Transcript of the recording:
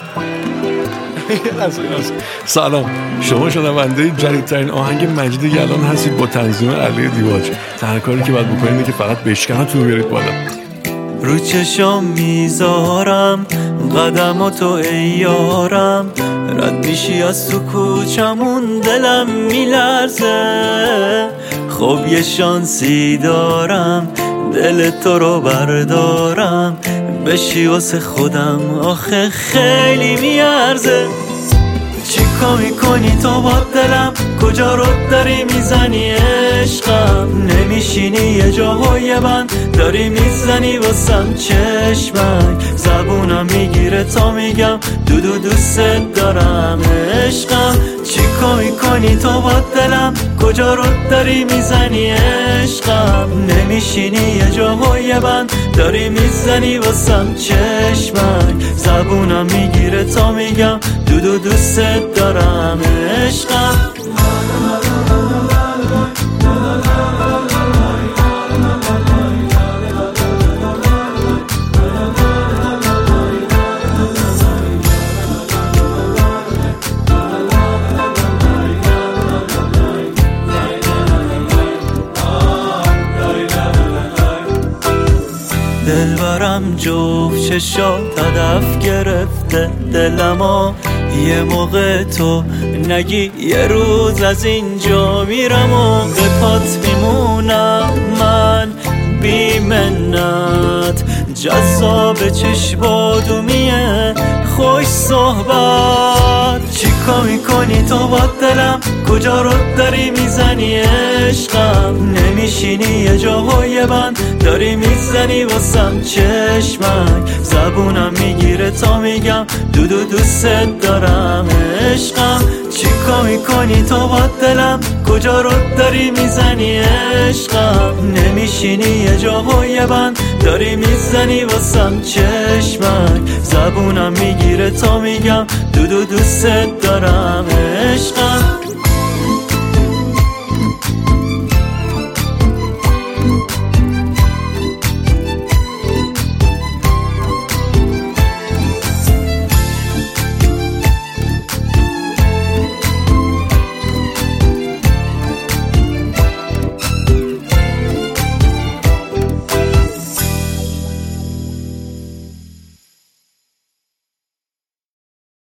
سلام، شما شنونده جدیدترین آهنگ مجید یلان هستید با تنظیم علی دیواج. تنها کاری که باید بکنید اینه که فقط بشکنتون بیارید بالا. رو چشام میذارم قدماتو ای یارم، رد میشی از تو کوچمون دلم میلرزه. خب یه شانسی دارم دل تو رو بردارم، بشی واسه خودم آخه خیلی میارزه. چیکار میکنی تو با دلم، کجا رو داری میزنی عشقم، نمیشینی یه جا و یه بند داری میزنی واسم چشمک، زبونم میگیره تا میگم دودو دوست دارم عشقم. چیکار میکنی تو با دلم، کجا رو داری میزنی عشقم، نمیشینی یه جا و یه بند داری میزنی واسم چشمک، زبونم میگیره تا میگم دودو دوست دارم عشقم. دلبرم جفت چشات هدف گرفته دلمو، یه موقع تو نگی یه روز از اینجا میرم و به پات میمونم من بی منت. جذاب چشمادومیه خوش صحبت، چیکار میکنی تو با دلم، کجا رو داری میزنی عشقم، نمیشینی یه جا و یه بند داری میزنی واسم چشمک، زبونم میگیره تا میگم دودو دوست دارم عشقم. چیکار میکنی تو با دلم، کجا رو داری میزنی عشقم، نمیشینی یه جا و یه بند داری میزنی واسم چشمک، زبونم میگیره تا میگم دودو دوست دارم عشقم.